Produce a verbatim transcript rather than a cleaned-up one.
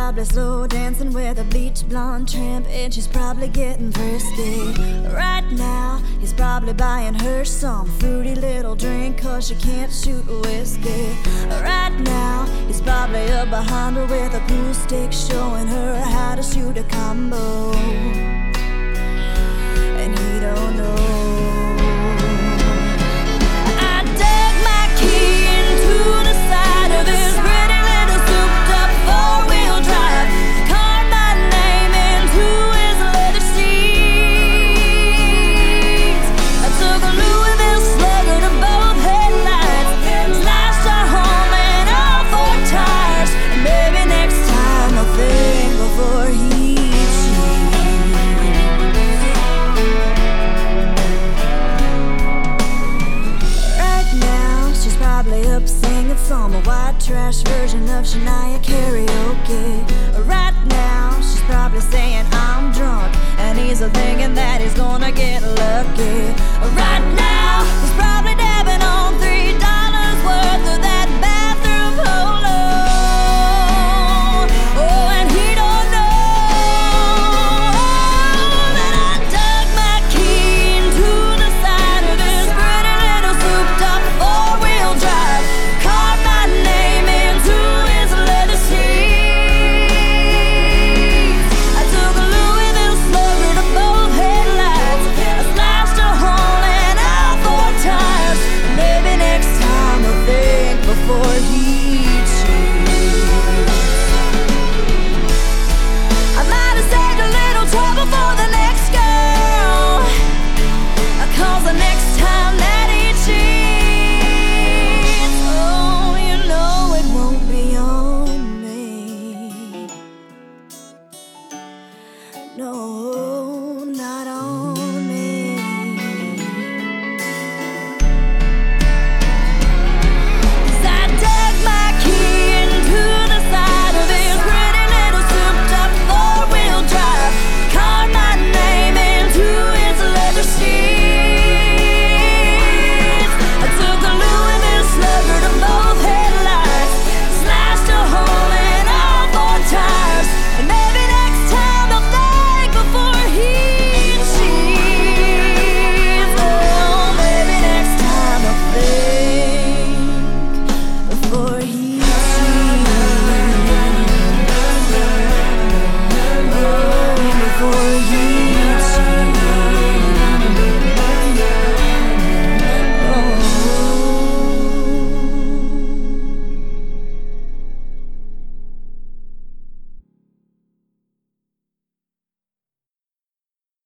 probably slow dancing with a bleach blonde tramp, and she's probably getting frisky. Right now, he's probably buying her some fruity little drink, cause she can't shoot whiskey. Right now, he's probably up behind her with a pool stick, showing her how to shoot a combo. And he don't know. Some white trash version of Shania karaoke. Right now, she's probably saying I'm drunk, and he's thinking that he's gonna get lucky. Right now, he's probably